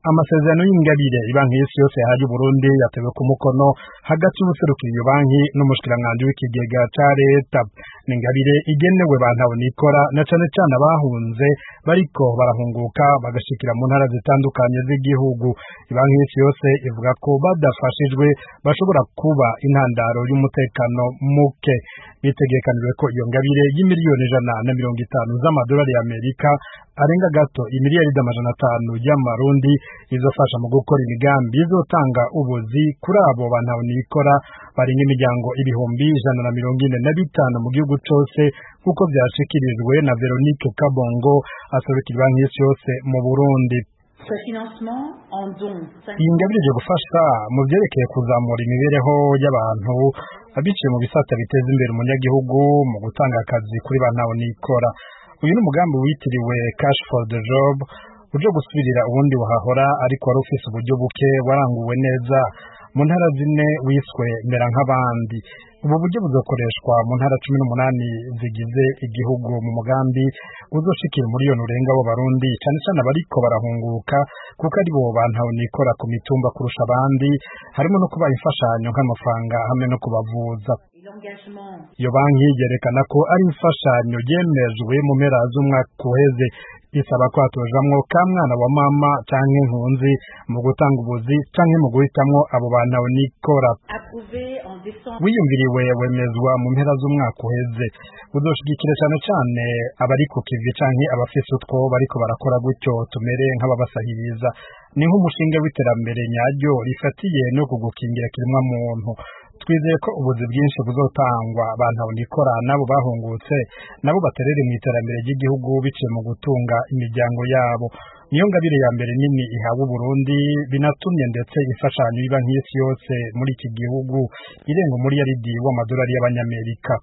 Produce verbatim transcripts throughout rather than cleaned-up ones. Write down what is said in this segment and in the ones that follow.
Amasezerano y'ingabire ibanki y'isi yose yahaye Burundi yatewe ku mukono hagati y'ubuserukira iyo banki n'umushikiranganji w'ikigega ca leta. Ni ingabire igenewe bantaho nikora na cane cane abahunze bariko barahunguka bagashikira mu ntara zitandukanye z'igihugu. Ibanki y'isi yose ivuga ko badafashijwe bashobora kuba intandaro y'umutekano muke. Bitegekanijwe ko iyo ngabire y'imiliyoni ijana na mirongo itanu z'amadolari y'Amerika arenga gato imiliyaridi amajana atanu y'amarundi izofasha mu gukora imigambi izotanga ubuzi kuri abo bantaho nikora barenga imiryango ibihumbi ijana na mirongo ine na bitanu mu gihugu cose kuko vyashikirijwe na Veronique Kabongo aserukira ibanki y'isi yose mu Burundi. Iyi ngabire ije gufasha mu vyerekeye kuzamura imibereho y'abantu biciye mu bisata biteza imbere umunyagihugu mu gutanga akazi kuri bantaho nikora. Uyu ni umugambi witiriwe Cash for the Job uje gusubirira ubundi wahahora ariko wari ufise uburyo buke waranguwe neza mu ntara zine wiswe Mera nk'abandi. Ubu buryo buzokoreshwa mu ntara cumi n'umunani zigize igihugu mu mugambi uzoshikira umuriyoni urenga w'abarundi cane cane abariko barahunguka kuko ari bo bantaho nikora ku mitumba kurusha abandi, harimo no kubaha imfashanyo nk'amafaranga hamwe no kubavuza. Iyo banki yerekana ko ari imfashanyo yemejwe mu mpera z'umwaka uheze isaba ko hatojamwo ka mwana wa mama canke nkunzi mu gutanga ubuzi canke mu guhitamwo abo bantaho nikora. Wiyumviriwe wemezwa mu mpera z'umwaka uheze uzoshigikira cane cane abari ku kivi canke abafise utwo bariko barakora gutyo tumere nk'ababasahiriza. Ni nk'umushinga w'iterambere nyaryo rifatiye no kugukingira kirimwa muntu. Twizeye ko ubuzi bwinshi buzotangwa bantaho nikora nabo bahungutse nabo baterere mu iterambere ry'igihugu biciye mu gutunga imiryango yabo. Niyo ngabire ya mbere nini ihawe Burundi binatumye ndetse imfashanyo y'ibanki y'isi yose muri iki gihugu irenga umuriyaridi w'amadolari y'abanyamerika.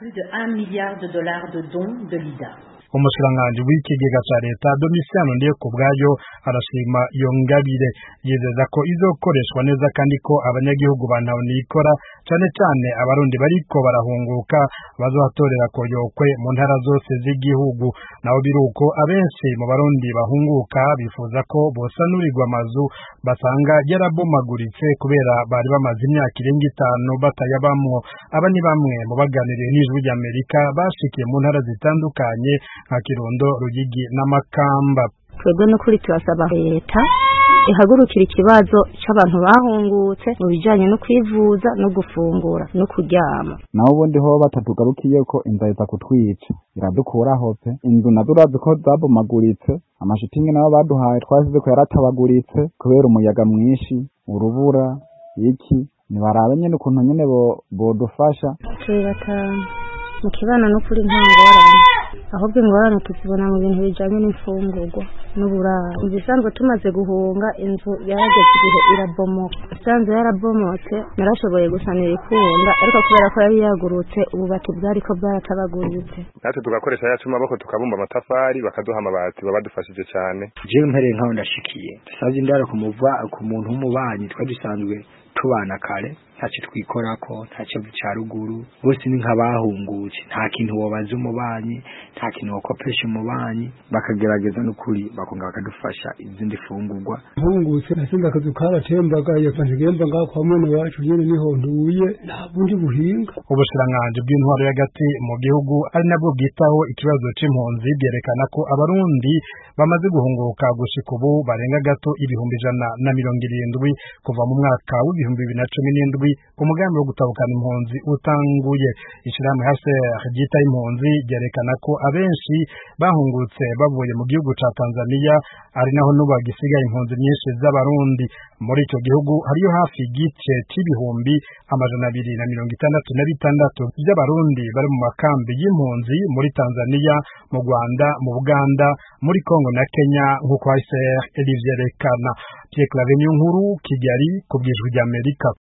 Umushikiranganji w'ikigega ca leta Domitien Ndiyekubwayo arashima iyo ngabire, yizeza ko izokoreshwa neza kandi ko abanyagihugu bantaho nikora cane cane abarundi bariko barahunguka bazohatorera koyokwe mu ntara zose z'igihugu. Naho biruko abenshi mu barundi bahunguka bifuza ko bosanurirwa amazu basanga yarabomaguritse kubera bari bamaze imyaka irenga itanu batayabamwo. Aba ni bamwe mu baganiriye n'ijwi ry'Amerika bashikiye mu ntara zitandukanye nka Kirundo, Ruyigi n'Amakamba. Twebwe n'ukuri turasaba leta ihagurukira ikibazo c'abantu bahungutse mu bijanye no kwivuza no gufungura no kuryama. Naho ubundi ho batatugarukiye ko inzara iza kutwica iradukuraho pe. Inzu nazo urazi ko zabomaguritse, amashitingi nabo baduhaye twasize ko yaratabaguritse kubera umuyaga mwinshi, urubura iki. Nibarabe nyene ukuntu nyene bo bodufasha. Batanu mu kibana no kuri nta ngorane, ahubwo ingorane tuzibona mu bintu bijanye n'imfungurwa n'uburaro. Ibisanzwe tumaze guhunga inzu yarageze igihe irabomoka, isanzwe yarabomotse narashoboye gusanira ikunda ariko kubera ko yari yagurutse ububati bwariko bwaratabaguritse. Natwe tugakoresha yacu maboko tukabumba amatafari bakaduha amabati babadufashije cyane. Jewe mpereye nkaho ndashikiye dusavye indaro ku muva ku muntu w'umubanyi twadusanzwe tubana kare ntacyo twikorako ntacyo ca ruguru bose ni nk'abahungutse nta kintu wobaza umubanyi nta kintu wokopesha umubanyi bakagerageza n'ukuri bakonga bakadufasha izindi fungurwa. Hungutse nasinga akazu karatembaga yafanje gemba ngaho kwa mwana wacu nyene niho nduye nta bundi buhinga. Ubushikiranganji bw'intwaro y'agati mu gihugu ari nabwo bwitaho ikibazo c'impunzi byerekana ko abarundi bamaze guhunguka gushika ubu barenga gato ibihumbi ijana na mirongo irindwi kuva mu mwaka w'ibihumbi bibiri na cumi n'indwi umugambi wo gutabukana impunzi utanguye. Ishirahamwe H C R ryitaho impunzi ryerekana ko abenshi bahungutse bavuye mu gihugu ca Tanzania ari naho n'ubu hagisigaye impunzi nyinshi z'abarundi. Muri ico gihugu hariyo hafi igice c'ibihumbi amajana abiri na mirongo itandatu na bitandatu by'abarundi bari mu makambi y'impunzi muri Tanzania, mu Rwanda, mu Buganda, muri Kongo na Kenya nk'uko H C R rivyerekana. Pierre Claver Niyonkuru, Kigali, ku bw'ijwi ry'Amerika.